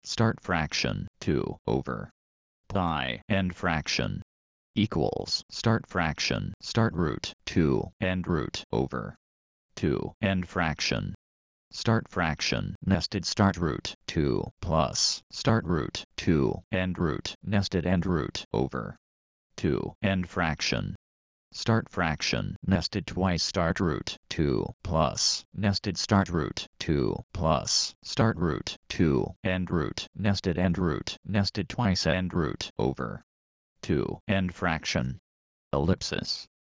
start fraction 2 over pi end fraction equals start fraction start root 2 end root over 2 end fraction start fraction nested start root 2 plus start root 2 end root nested end root over 2 end fraction start fraction nested twice start root 2 plus nested start root 2 plus start root 2 end root nested twice end root over 2 end fraction ellipsis